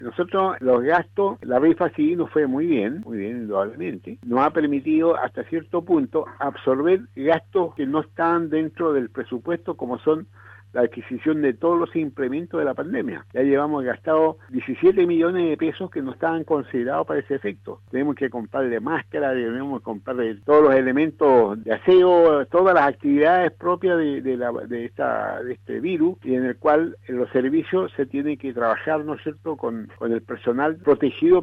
Nosotros los gastos, la rifa sí nos fue muy bien, indudablemente. Nos ha permitido hasta cierto punto absorber gastos que no están dentro del presupuesto, como son la adquisición de todos los implementos de la pandemia. Ya llevamos gastado 17 millones de pesos que no estaban considerados para ese efecto. Tenemos que comprarle máscara, tenemos que comprarle todos los elementos de aseo, todas las actividades propias de este virus, y en el cual en los servicios se tiene que trabajar, ¿no es cierto?, con el personal protegido